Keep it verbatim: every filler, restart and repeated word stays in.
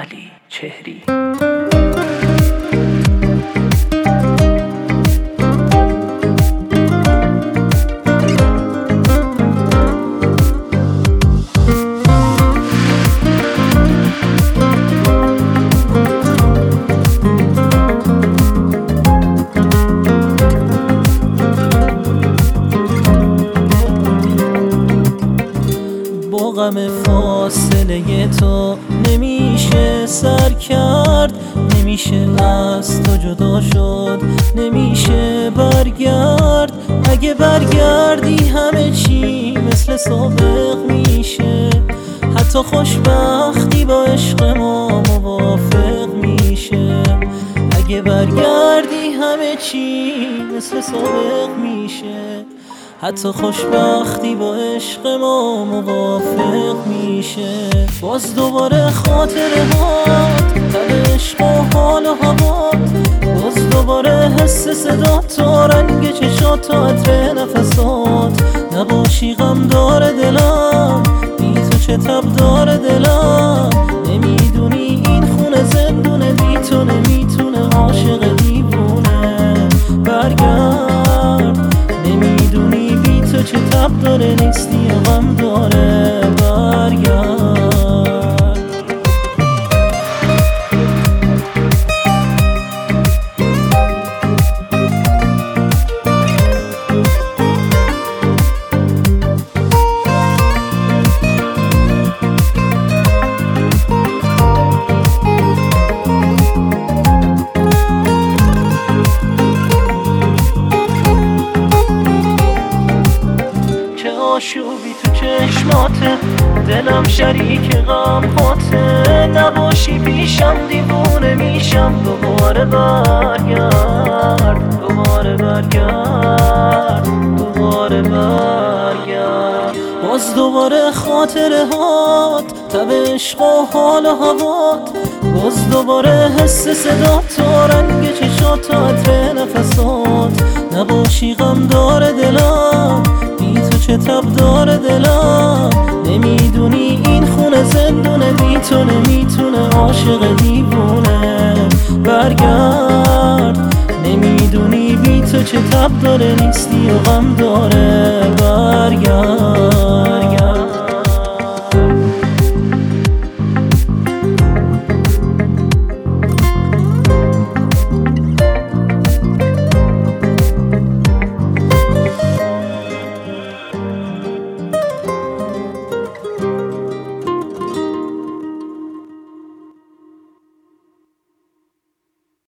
علی چهری. غم فاصله تو نمیشه سر کرد، نمیشه از تو جدا شد، نمیشه برگرد. اگه برگردی همه چی مثل سابق میشه، حتی خوشبختی با عشق ما موافق میشه. اگه برگردی همه چی مثل سابق میشه، حتی خوشبختی با عشق ما موافق میشه. باز دوباره خاطره هات، تب عشق و حال و هوات، باز دوباره حس صدات و رنگ چشات و عطر نفسات. نباشی غم داره دلم، بی تو چه تب داره دلم. نمیدونی این خونه زندونه، بی تو نمیتونه عاشق دیوونه. برگرد، نمیدونی بی تو چه تب داره، نیستی و غم داره. برگرد. آشوبی تو چشماته، دلم شریک غم خاطه. نباشی پیشم دیوونه میشم. دوباره برگرد، دوباره برگرد، دوباره برگرد. باز دوباره خاطره هات، تب عشق و حال و هوات، باز دوباره حس صدات و رنگ چشات و عطر نفسات. نباشی غم داره دلم، بی تو چه تب داره دلم. نمیدونی این خونه زندونه، بی تو نمیتونه عاشق دیوونه. برگرد، نمیدونی بی تو چه تب داره، نیستی و غم داره. برگرد.